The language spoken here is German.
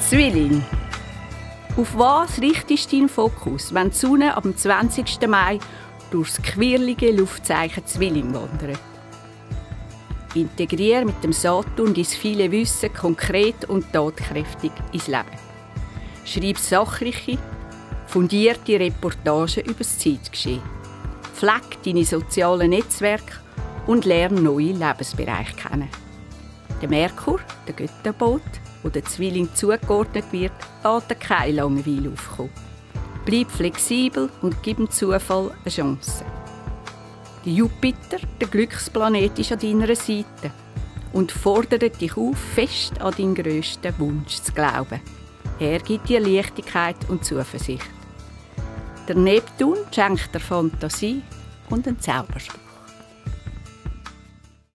Zwilling. Auf was richtest du deinen Fokus, wenn die Sonne am 20. Mai durch das quirlige Luftzeichen Zwilling wandert? Integriere mit dem Saturn dein viele Wissen konkret und tatkräftig ins Leben. Schreib sachliche, fundierte Reportagen über das Zeitgeschehen. Pflege deine sozialen Netzwerke und lerne neue Lebensbereiche kennen. Der Merkur, der Götterbote, wo der Zwilling zugeordnet wird, lässt keine Langeweile aufkommen. Bleib flexibel und gib dem Zufall eine Chance. Der Jupiter, der Glücksplanet, ist an deiner Seite und fordert dich auf, fest an deinen grössten Wunsch zu glauben. Er gibt dir Leichtigkeit und Zuversicht. Der Neptun schenkt dir Fantasie und einen Zauberspruch.